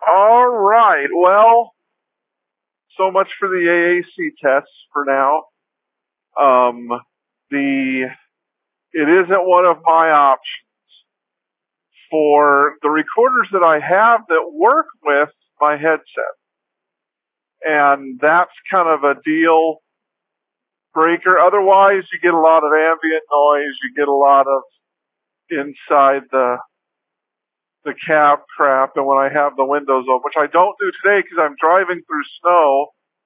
All right. Well, so much for the AAC tests for now. Um, the it isn't one of my options for the recorders that I have that work with my headset, and that's kind of a deal breaker. Otherwise, you get a lot of ambient noise. You get a lot of inside the cab crap, and when I have the windows open, which I don't do today because I'm driving through snow.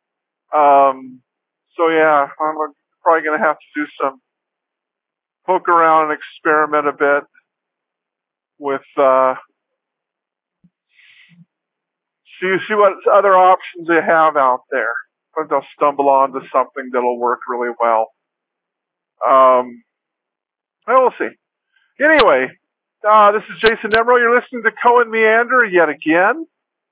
So yeah, I'm probably going to have to do some poke around and experiment a bit with see what other options they have out there. But they'll stumble onto something that'll work really well. We'll see. Anyway, this is Jason Nemro. You're listening to Cohen Meander yet again.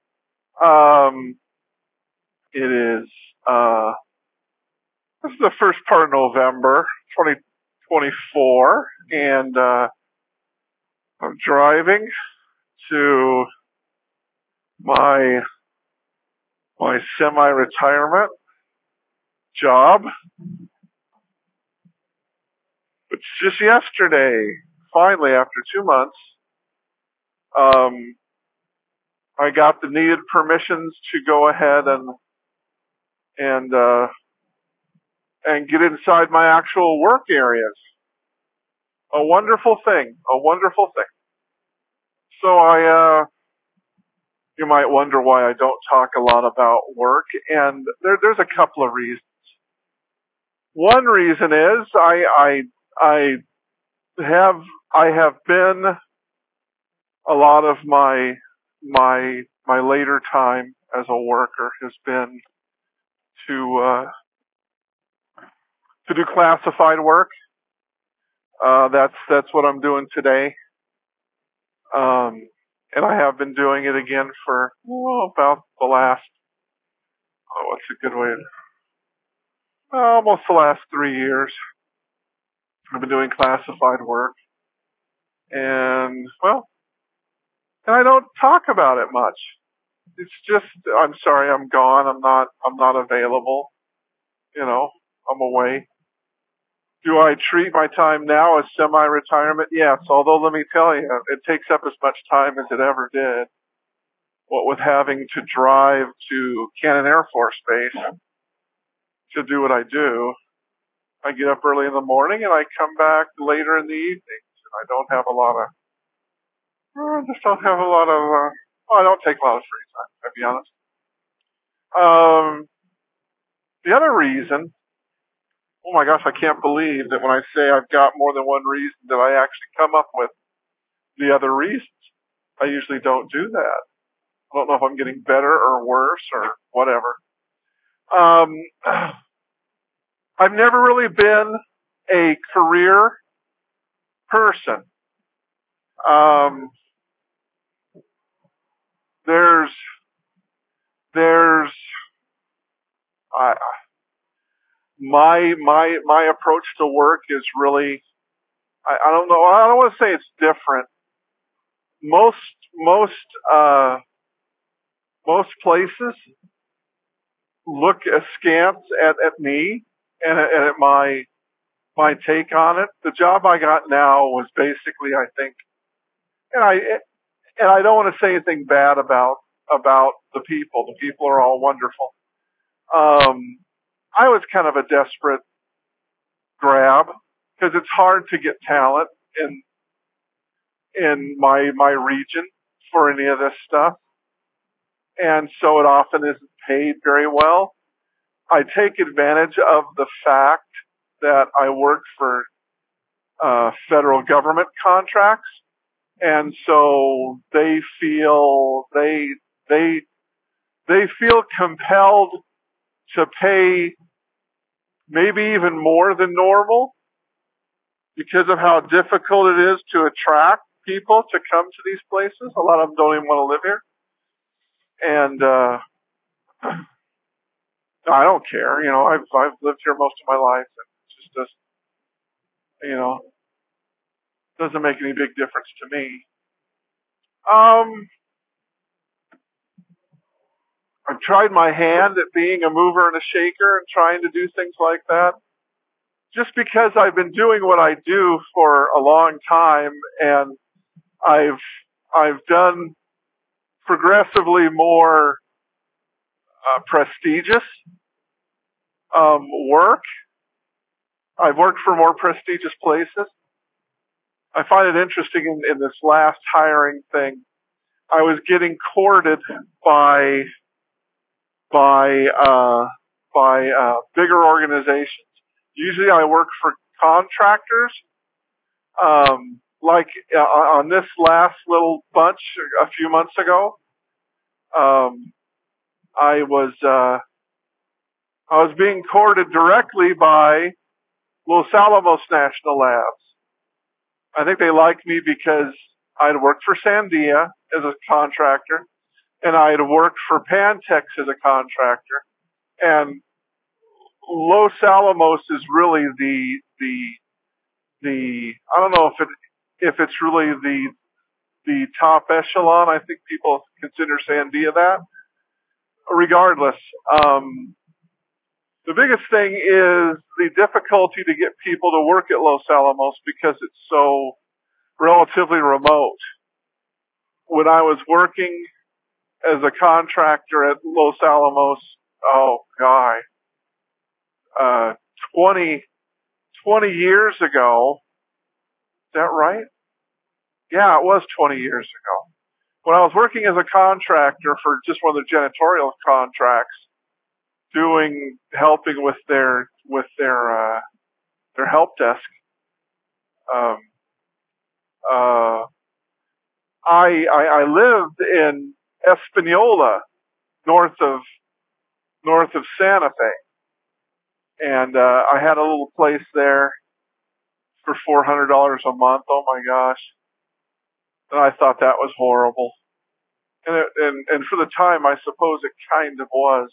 It is this is the first part of November, 2024, and I'm driving to my semi-retirement job. It's just yesterday, finally, after 2 months, I got the needed permissions to go ahead and get inside my actual work areas. A wonderful thing. A wonderful thing. So you might wonder why I don't talk a lot about work, and there's a couple of reasons. One reason is I have been a lot of my later time as a worker has been to do classified work. That's what I'm doing today. And I have been doing it again for about the last what's a good way to, almost the last 3 years. I've been doing classified work, and and I don't talk about it much. It's just, I'm sorry, I'm gone. I'm not available. I'm away. Do I treat my time now as semi-retirement? Yes, although let me tell you, it takes up as much time as it ever did. What with having to drive to Cannon Air Force Base to do what I do, I get up early in the morning and I come back later in the evening. I don't have a lot of, I just don't have a lot of, I don't take a lot of free time, to be honest. The other reason, oh my gosh, I can't believe that when I say I've got more than one reason that I actually come up with the other reasons. I usually don't do that. I don't know if I'm getting better or worse or whatever. I've never really been a career person. My approach to work is really, I don't know, I don't want to say it's different. Most places look askance at me and at my take on it. The job I got now was basically, I think, and I don't want to say anything bad about the people. The people are all wonderful. I was kind of a desperate grab because it's hard to get talent in my region for any of this stuff, and so it often isn't paid very well. I take advantage of the fact that I work for federal government contracts, and so they feel compelled to pay maybe even more than normal because of how difficult it is to attract people to come to these places. A lot of them don't even want to live here. And I don't care. I've lived here most of my life, and it just doesn't make any big difference to me. tried my hand at being a mover and a shaker and trying to do things like that. Just because I've been doing what I do for a long time, and I've done progressively more prestigious work. I've worked for more prestigious places. I find it interesting in this last hiring thing. I was getting courted by bigger organizations. Usually, I work for contractors. Like on this last little bunch a few months ago, I was being courted directly by Los Alamos National Labs. I think they liked me because I'd worked for Sandia as a contractor, and I had worked for Pantex as a contractor. And Los Alamos is really the I don't know if it's really the top echelon. I think people consider Sandia that. Regardless, the biggest thing is the difficulty to get people to work at Los Alamos because it's so relatively remote. When I was working as a contractor at Los Alamos, 20 years ago. Is that right? Yeah, it was 20 years ago. When I was working as a contractor for just one of the janitorial contracts, helping with their help desk, I lived in Espanola, north of Santa Fe, and I had a little place there for $400 a month. Oh my gosh! And I thought that was horrible. And for the time, I suppose it kind of was.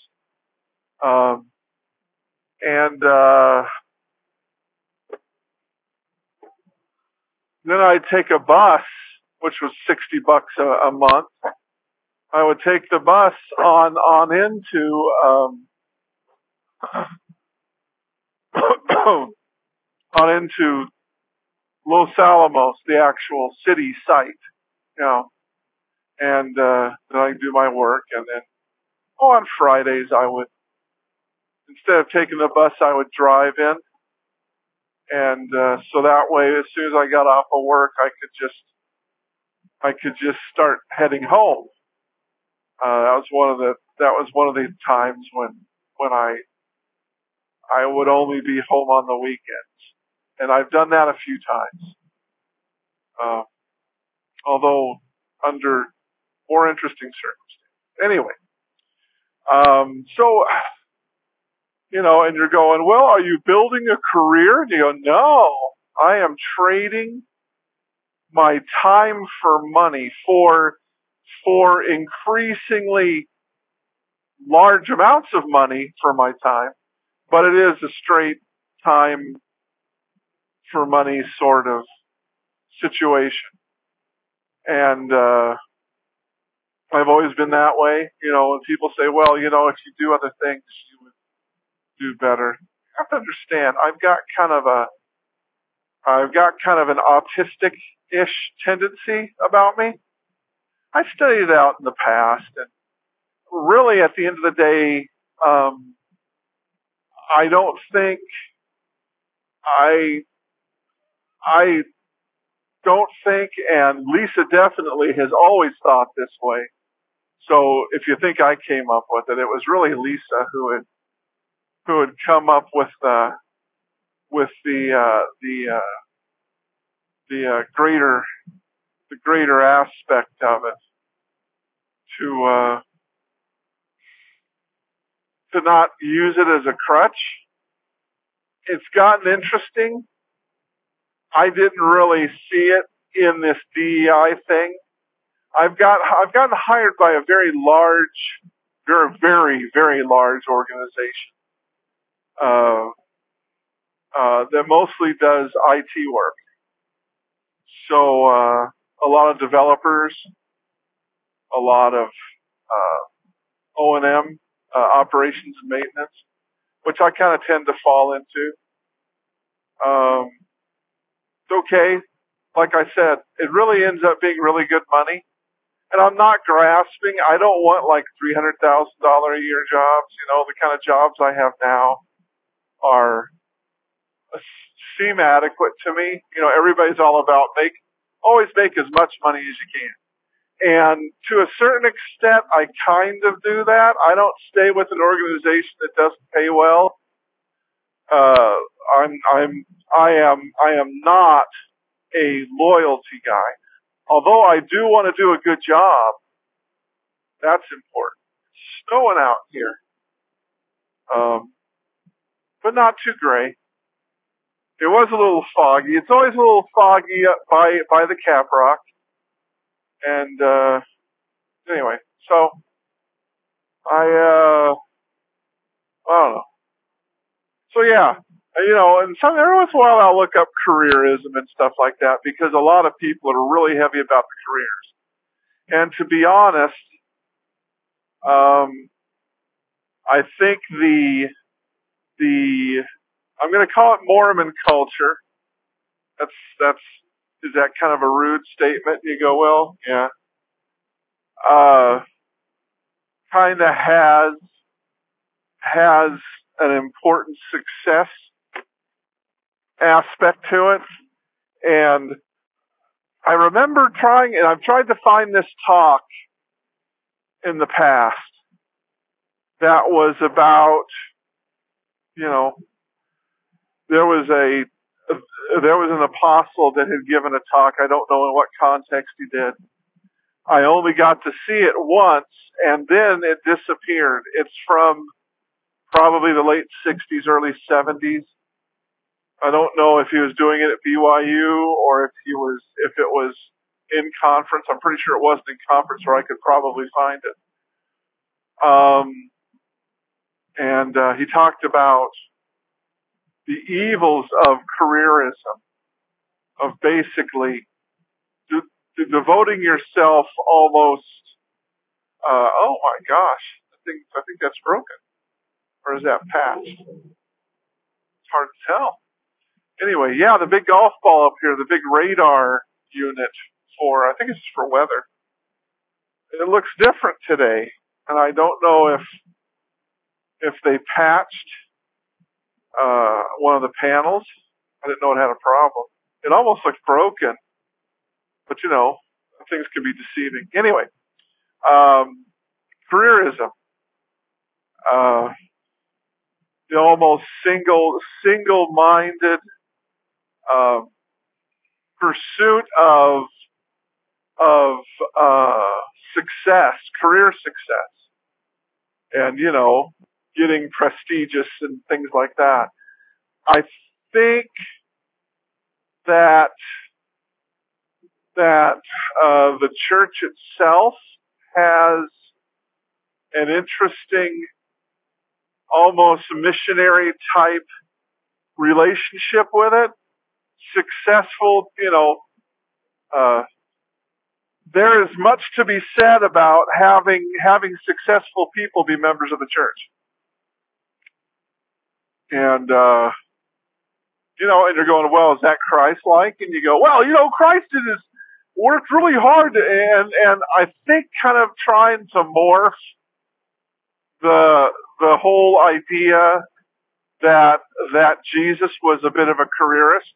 Then I'd take a bus, which was $60 a month. I would take the bus on into Los Alamos, the actual city site, and then I'd do my work, and then on Fridays I would, instead of taking the bus, I would drive in, and so that way, as soon as I got off of work, I could just start heading home. That was one of the times when I would only be home on the weekends, and I've done that a few times, although under more interesting circumstances. Anyway, so and you're going, well, are you building a career? And you go, no, I am trading my time for money for increasingly large amounts of money for my time, but it is a straight time for money sort of situation. And I've always been that way. When people say, well, if you do other things, you would do better. You have to understand, I've got kind of an autistic-ish tendency about me. I studied it out in the past, and really at the end of the day, I don't think and Lisa definitely has always thought this way. So if you think I came up with it, it was really Lisa who had come up with the greater aspect of it to not use it as a crutch. It's gotten interesting. I didn't really see it in this DEI thing. I've gotten hired by a very very large organization that mostly does IT work. So a lot of developers, a lot O&M, operations and maintenance, which I kind of tend to fall into. It's okay. Like I said, it really ends up being really good money. And I'm not grasping. I don't want like $300,000 a year jobs. You know, the kind of jobs I have now seem adequate to me. You know, everybody's all about always make as much money as you can. And to a certain extent, I kind of do that. I don't stay with an organization that doesn't pay well. I am not a loyalty guy. Although I do want to do a good job, that's important. It's snowing out here, but not too gray. It was a little foggy. It's always a little foggy up by the Cap Rock. And anyway, so I don't know. So yeah, you know, and every once in a while I'll look up careerism and stuff like that because a lot of people are really heavy about the careers. And to be honest, I think I'm going to call it Mormon culture. Is that kind of a rude statement? You go, well, yeah. Kind of has an important success aspect to it. And I remember I've tried to find this talk in the past that was about, you know, there was an apostle that had given a talk. I don't know in what context he did. I only got to see it once, and then it disappeared. It's from probably the late 60s, early 70s. I don't know if he was doing it at BYU or if it was in conference. I'm pretty sure it wasn't in conference, or I could probably find it. And he talked about the evils of careerism, of basically devoting yourself almost. Oh my gosh, I think that's broken, or is that patched? It's hard to tell. Anyway, yeah, the big golf ball up here, the big radar unit I think it's for weather. It looks different today, and I don't know if they patched one of the panels. I didn't know it had a problem. It almost looks broken, but you know, things can be deceiving. Anyway, careerism, the almost single-minded pursuit of success, career success, and you know, getting prestigious and things like that. I think that the church itself has an interesting, almost missionary type relationship with it. Successful, you know, there is much to be said about having successful people be members of the church. And, you know, and you're going, well, is that Christ-like? And you go, well, you know, Christ worked really hard, and I think kind of trying to morph the whole idea that Jesus was a bit of a careerist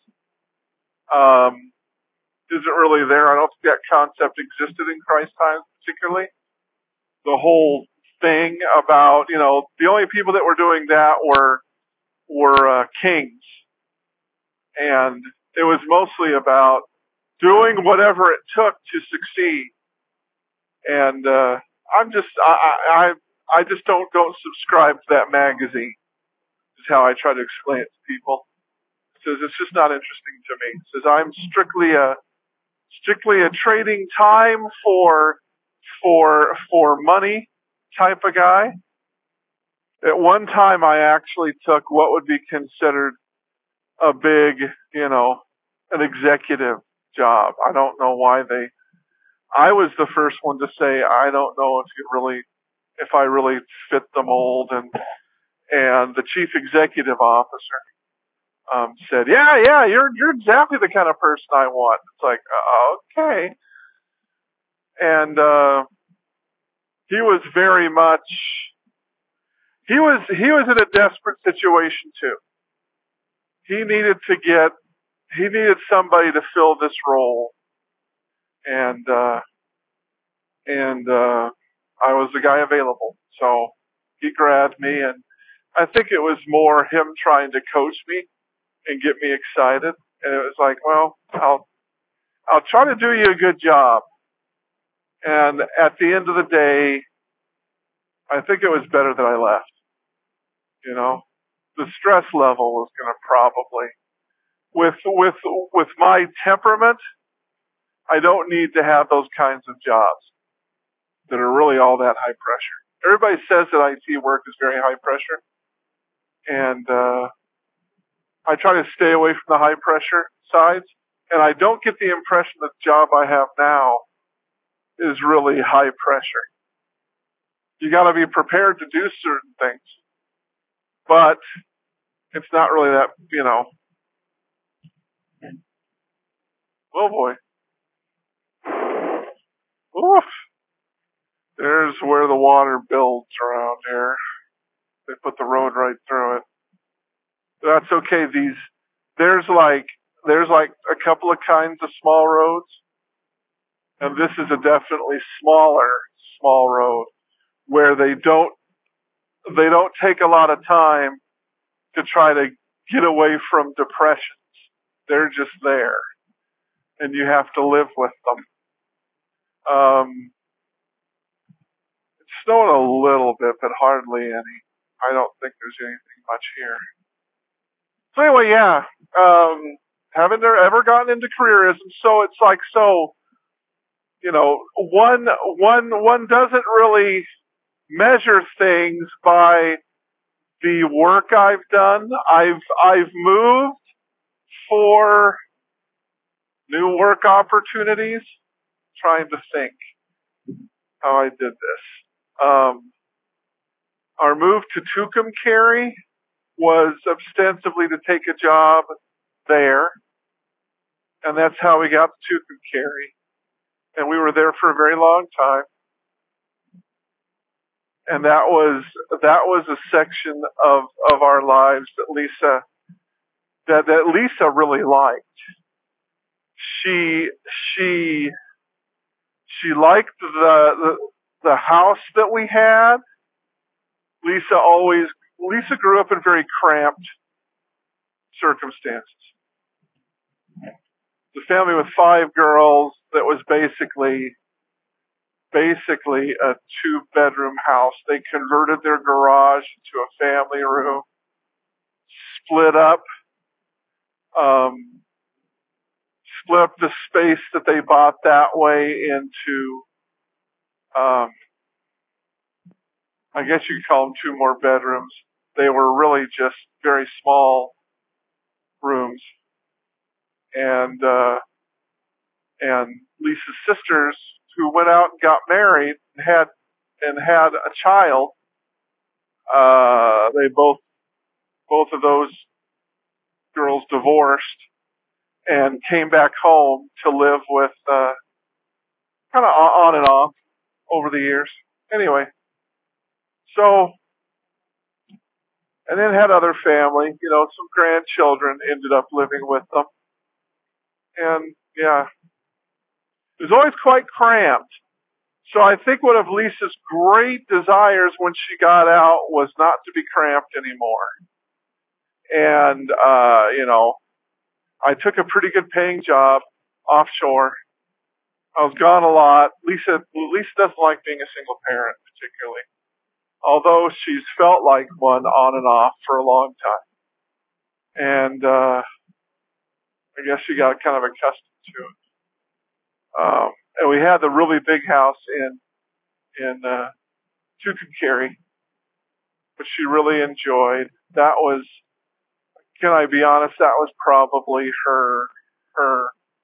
isn't really there. I don't think that concept existed in Christ's time particularly. The whole thing about, you know, the only people that were doing that were kings. And it was mostly about doing whatever it took to succeed. And I just don't subscribe to that magazine. Is how I try to explain it to people. It says it's just not interesting to me. It says I'm strictly a trading time for money type of guy. At one time, I actually took what would be considered a big, you know, an executive job. I don't know why I was the first one to say, I don't know if you really if I really fit the mold. And the chief executive officer said, "Yeah, you're exactly the kind of person I want." It's like, okay. And he was very much he was in a desperate situation too. He needed somebody to fill this role, and I was the guy available. So he grabbed me, and I think it was more him trying to coach me and get me excited. And it was like, well, I'll try to do you a good job. And at the end of the day, I think it was better that I left. You know, the stress level was going to probably, with my temperament, I don't need to have those kinds of jobs that are really all that high pressure. Everybody says that IT work is very high pressure, and I try to stay away from the high pressure sides, and I don't get the impression that the job I have now is really high pressure. You got to be prepared to do certain things, but it's not really that, oh boy. Oof. There's where the water builds around here. They put the road right through it. That's okay. There's like a couple of kinds of small roads, and this is a definitely small road where they don't take a lot of time to try to get away from depressions. They're just there, and you have to live with them. It's snowing a little bit, but hardly any. I don't think there's anything much here. So anyway, yeah. Haven't ever gotten into careerism, so it's like, one doesn't really measure things by the work I've done. I've moved for new work opportunities. Trying to think how I did this. Our move to Tucumcari was ostensibly to take a job there, and that's how we got to Tucumcari. And we were there for a very long time. And that was a section of our lives that Lisa really liked. She liked the house that we had. Lisa grew up in very cramped circumstances. The family with 5 girls that was basically a 2-bedroom house. They converted their garage into a family room, split up the space that they bought that way into, I guess you could call them 2 more bedrooms. They were really just very small rooms. And Lisa's sisters, who went out and got married and had a child, they both of those girls divorced and came back home to live with, kind of on and off over the years. Anyway, so, and then had other family, some grandchildren ended up living with them. And yeah, it was always quite cramped. So I think one of Lisa's great desires when she got out was not to be cramped anymore. And, I took a pretty good paying job offshore. I was gone a lot. Lisa doesn't like being a single parent particularly, although she's felt like one on and off for a long time. And I guess she got kind of accustomed to it. And we had the really big house in Tucumcari, which she really enjoyed. That was, can I be honest, that was probably her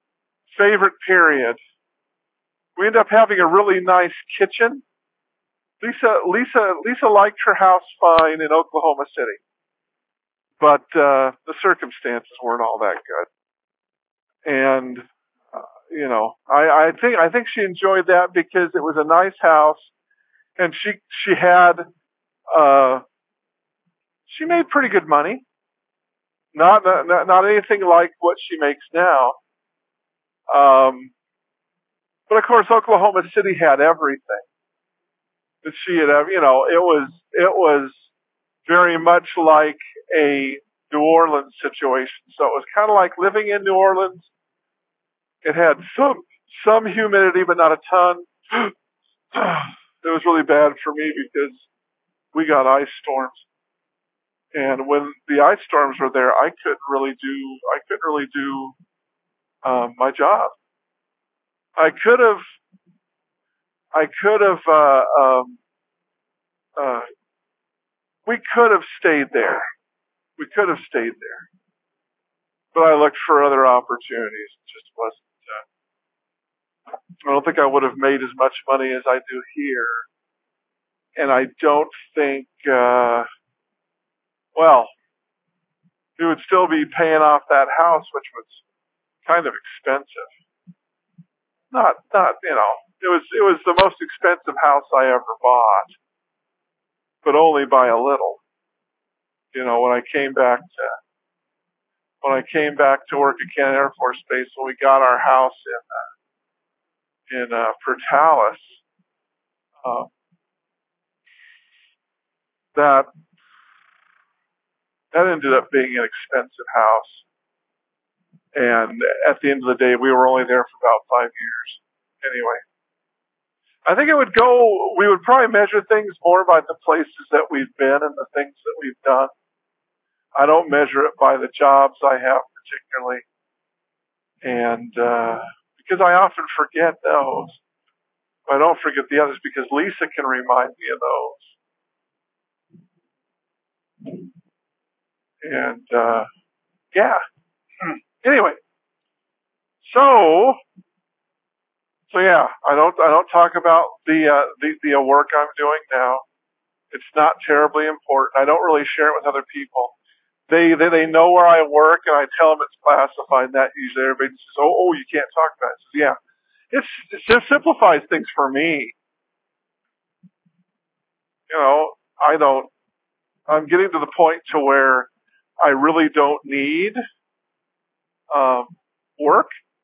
favorite period. We ended up having a really nice kitchen, Lisa liked her house fine in Oklahoma City, but the circumstances weren't all that good. And I think she enjoyed that because it was a nice house, and she had she made pretty good money. Not anything like what she makes now. But of course, Oklahoma City had everything that she had. It was very much like a New Orleans situation. So it was kind of like living in New Orleans. It had some humidity, but not a ton. It was really bad for me because we got ice storms, and when the ice storms were there, I couldn't really do my job. I could have uh, we could have stayed there. We could have stayed there, but I looked for other opportunities. It just wasn't. I don't think I would have made as much money as I do here, and I don't think. Well, we would still be paying off that house, which was kind of expensive. Not it was the most expensive house I ever bought, but only by a little. When I came back to work at Cannon Air Force Base, when we got our house in Portales, uh, that ended up being an expensive house. And at the end of the day, we were only there for about 5 years. Anyway, I think we would probably measure things more by the places that we've been and the things that we've done. I don't measure it by the jobs I have particularly. And, because I often forget those. I don't forget the others because Lisa can remind me of those. And, yeah. Anyway. So yeah, I don't talk about the work I'm doing now. It's not terribly important. I don't really share it with other people. They know where I work, and I tell them it's classified. And that usually everybody says, "Oh, you can't talk about it." I says, yeah, it just simplifies things for me. I don't. I'm getting to the point to where I really don't need work.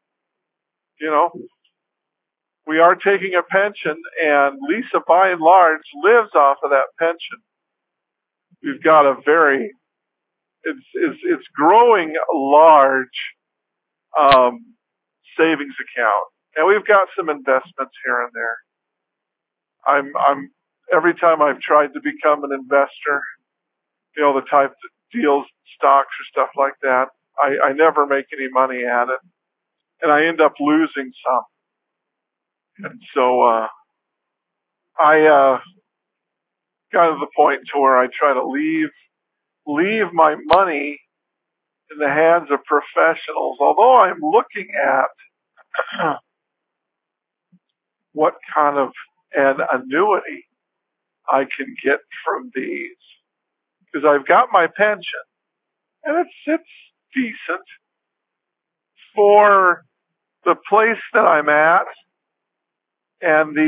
We are taking a pension, and Lisa, by and large, lives off of that pension. We've got a very it's growing large savings account, and we've got some investments here and there. I'm every time I've tried to become an investor, the type of deals, stocks or stuff like that, I never make any money at it, and I end up losing some. And so I got to the point to where I try to leave my money in the hands of professionals, although I'm looking at what kind of an annuity I can get from these. Because I've got my pension, and it's decent for the place that I'm at and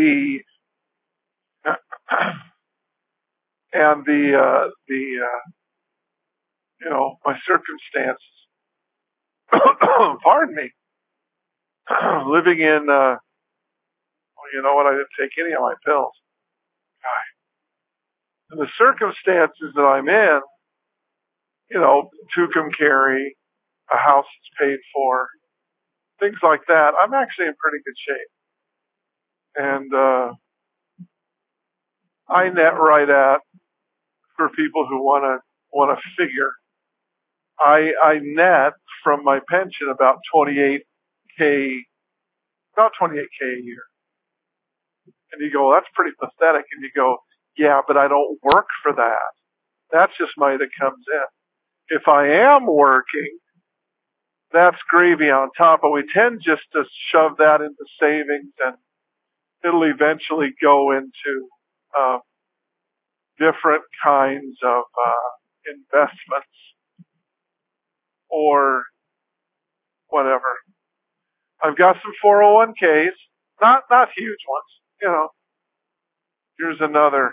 my circumstances. Pardon me. Living in you know what? I didn't take any of my pills. And the circumstances that I'm in, Tucumcari, a house that's paid for, things like that, I'm actually in pretty good shape. And I net right at, for people who want to figure, I net from my pension about $28K a year. And you go, well, that's pretty pathetic. And you go, yeah, but I don't work for that. That's just money that comes in. If I am working, that's gravy on top. But we tend just to shove that into savings, and it'll eventually go into uh, different kinds of investments or whatever. I've got some 401ks, not huge ones. You know, here's another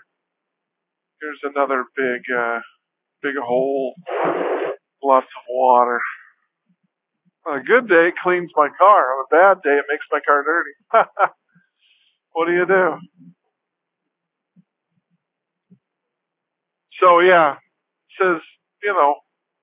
big hole, lots of water. On a good day, it cleans my car. On a bad day, it makes my car dirty. What do you do? So yeah, it says, you know,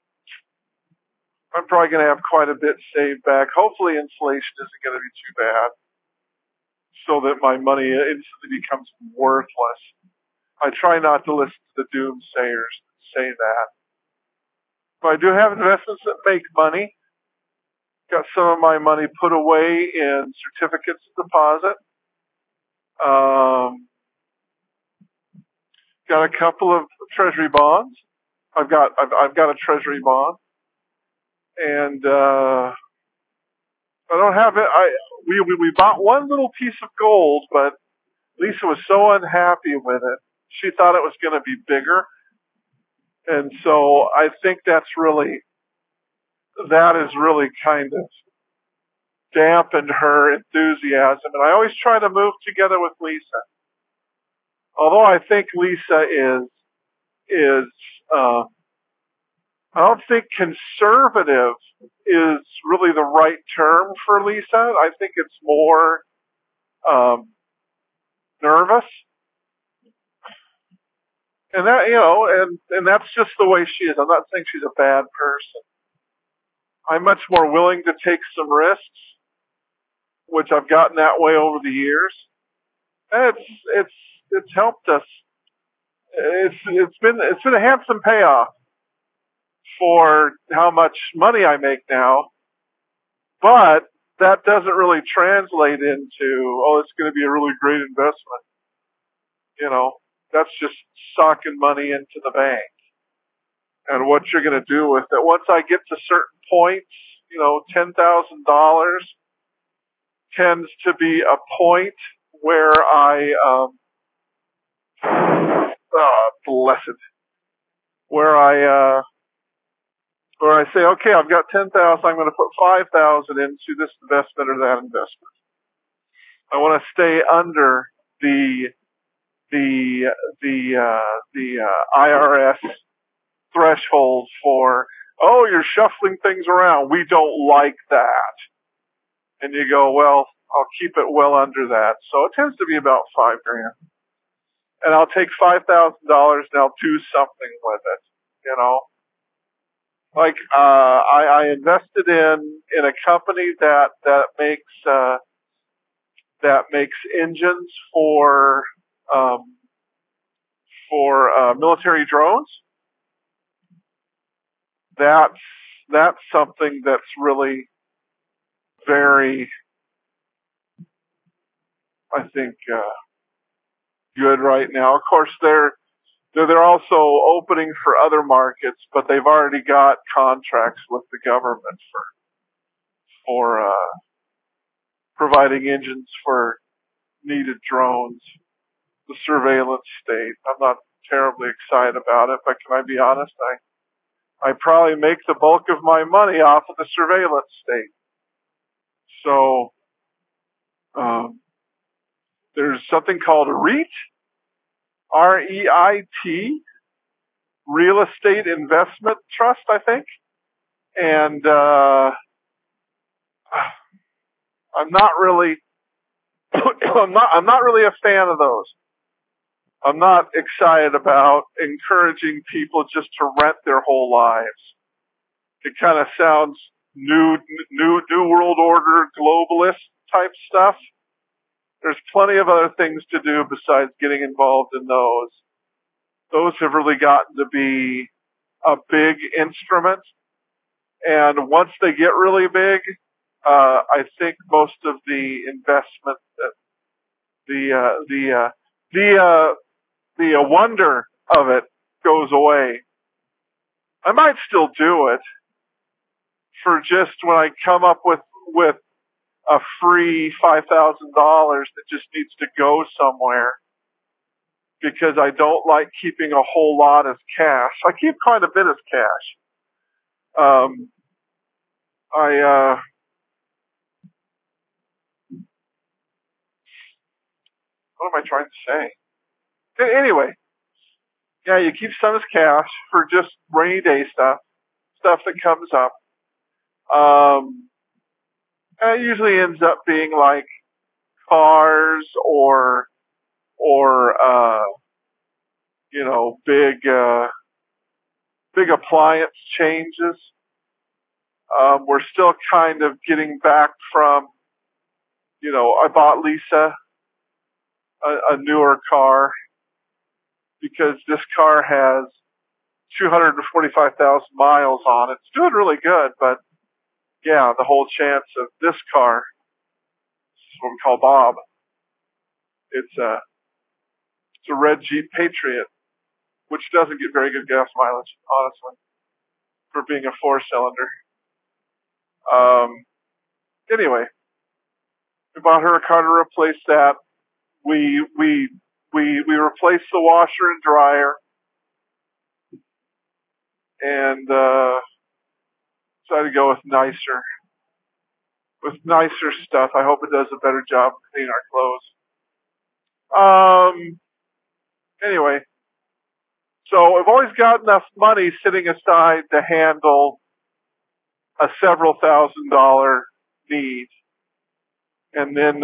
I'm probably going to have quite a bit saved back. Hopefully inflation isn't going to be too bad so that my money instantly becomes worthless. I try not to listen to the doomsayers that say that. But I do have investments that make money. Got some of my money put away in certificates of deposit. Got a couple of treasury bonds. I've got a treasury bond, and I don't have it. We bought one little piece of gold, but Lisa was so unhappy with it. She thought it was going to be bigger, and so I think that has really kind of dampened her enthusiasm. And I always try to move together with Lisa. Although I think Lisa is I don't think conservative is really the right term for Lisa. I think it's more nervous. And that, you know, and that's just the way she is. I'm not saying she's a bad person. I'm much more willing to take some risks, which I've gotten that way over the years. And it's helped us. It's been a handsome payoff for how much money I make now, but that doesn't really translate into, oh, it's going to be a really great investment. You know, that's just socking money into the bank. And what you're going to do with it. Once I get to certain points, you know, $10,000 tends to be a point where where I say, okay, I've got 10,000, I'm going to put 5,000 into this investment or that investment. I want to stay under the IRS threshold for, oh, you're shuffling things around. We don't like that. And you go, well, I'll keep it well under that. So it tends to be about $5,000. And I'll take $5,000 and I'll do something with it, you know. Like, I invested in a company that makes engines for military drones. That's something that's really very, I think, good right now. Of course, they're also opening for other markets, but they've already got contracts with the government for providing engines for needed drones. The surveillance state. I'm not terribly excited about it, but can I be honest? I probably make the bulk of my money off of the surveillance state. So there's something called a REIT, REIT, Real Estate Investment Trust, I think. And I'm not really I'm not really a fan of those. I'm not excited about encouraging people just to rent their whole lives. It kind of sounds new world order, globalist type stuff. There's plenty of other things to do besides getting involved in those. Those have really gotten to be a big instrument. And once they get really big, I think most of the investment, the wonder of it goes away. I might still do it for just when I come up with a free $5,000 that just needs to go somewhere. because I don't like keeping a whole lot as cash. I keep quite a bit as cash. What am I trying to say? Anyway, yeah, you keep some as cash for just rainy day stuff that comes up. And it usually ends up being like cars or big appliance changes. We're still kind of getting back from, I bought Lisa a newer car because this car has 245,000 miles on it. It's doing really good, but yeah, the whole chance of this car, this is what we call Bob. It's a red Jeep Patriot, which doesn't get very good gas mileage, honestly, for being a 4-cylinder. Anyway, we bought her a car to replace that. We replaced the washer and dryer, and decided to go with nicer stuff. I hope it does a better job of cleaning our clothes. Anyway, so I've always got enough money sitting aside to handle a several $1,000 need. And then,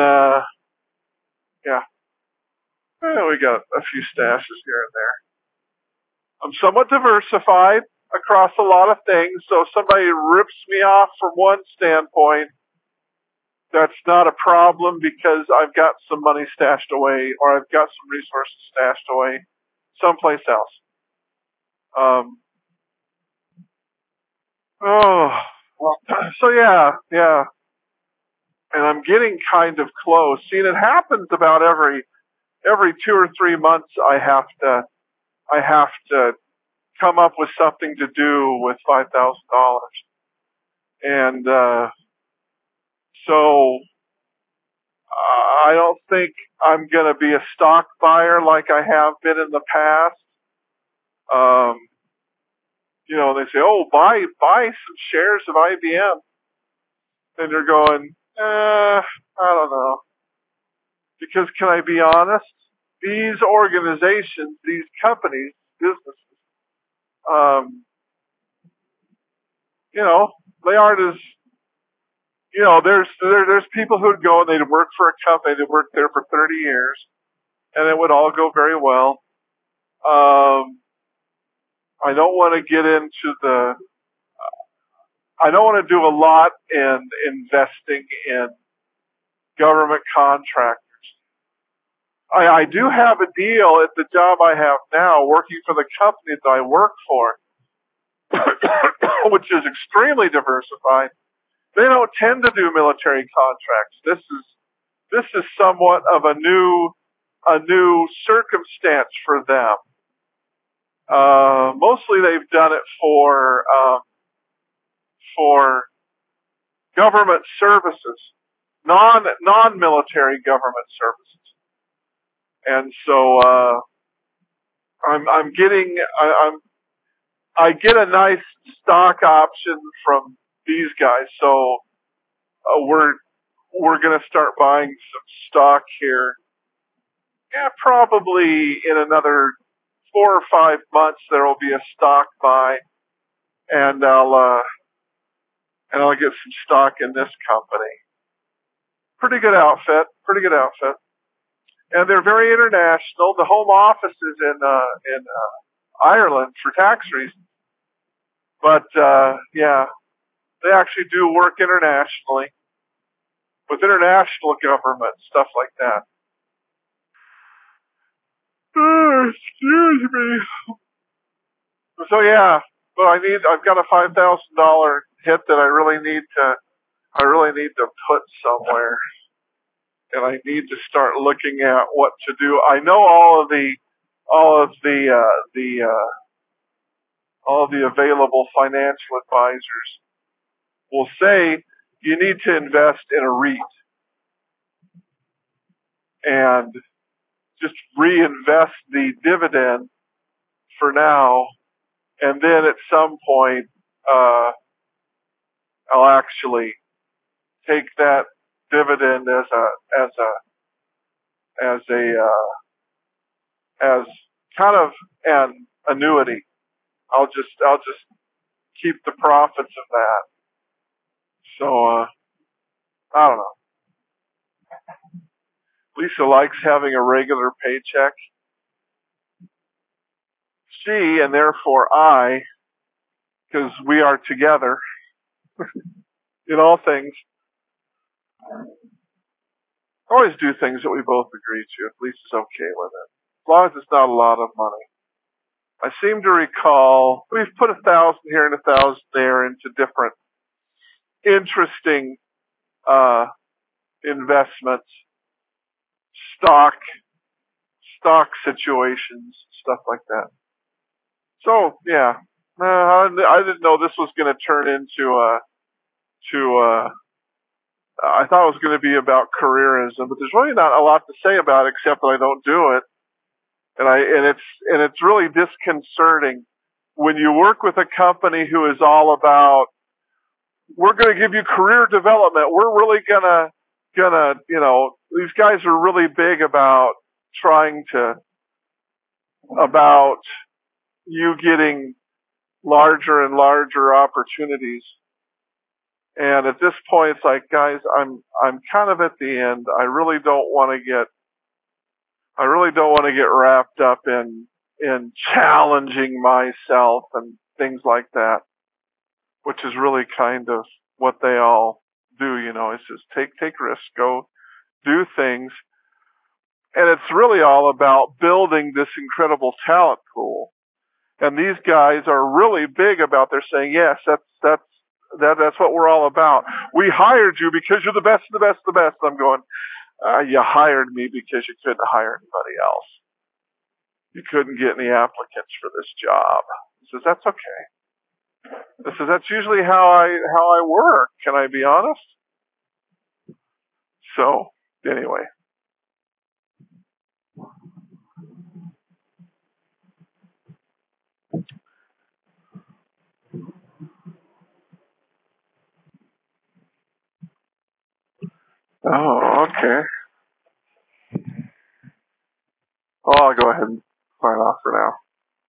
we got a few stashes here and there. I'm somewhat diversified across a lot of things, so if somebody rips me off from one standpoint, that's not a problem because I've got some money stashed away or I've got some resources stashed away someplace else. So yeah. And I'm getting kind of close. See, it happens about every 2 or 3 months. I have to come up with something to do with $5,000, and so I don't think I'm going to be a stock buyer like I have been in the past. They say, "Oh, buy some shares of IBM," and they're going, I don't know. Because can I be honest? These organizations, these companies, businesses, they aren't as, there's people who would go and they'd work for a company, they'd work there for 30 years, and it would all go very well. I don't want to get into I don't want to do a lot in investing in government contractors. I do have a deal at the job I have now, working for the company that I work for, which is extremely diversified. They don't tend to do military contracts. This is somewhat of a new circumstance for them. Mostly they've done it for government services, non-military government services. And so I get a nice stock option from these guys. So we're going to start buying some stock here. Yeah, probably in another 4 or 5 months there will be a stock buy, and I'll get some stock in this company. Pretty good outfit. And they're very international. The home office is in Ireland for tax reasons. But they actually do work internationally with international government, stuff like that. Excuse me. So yeah, but I've got a $5,000 hit that I really need to put somewhere. And I need to start looking at what to do. I know all of the available financial advisors will say you need to invest in a REIT. And just reinvest the dividend for now, and then at some point, I'll actually take that dividend as kind of an annuity. I'll just keep the profits of that. So I don't know. Lisa likes having a regular paycheck. She, and therefore I, because we are together in all things, always do things that we both agree to, if Lisa's okay with it. As long as it's not a lot of money. I seem to recall we've put 1,000 here and 1,000 there into different interesting investments, stock situations, stuff like that. So yeah, I didn't know this was going to turn into I thought it was going to be about careerism, but there's really not a lot to say about it except that I don't do it, and it's really disconcerting when you work with a company who is all about, we're going to give you career development. We're really gonna these guys are really big about about you getting larger and larger opportunities. And at this point, it's like, guys, I'm kind of at the end. I really don't want to get wrapped up in challenging myself and things like that, which is really kind of what they all do. It's just take risks, go do things, and it's really all about building this incredible talent pool. And these guys are really big about their saying, yes, that's what we're all about. We hired you because you're the best of the best of the best. I'm going, you hired me because you couldn't hire anybody else. You couldn't get any applicants for this job. He says, that's okay. He says, that's usually how I work. Can I be honest? So, anyway. Oh, okay. Well, I'll go ahead and sign off for now.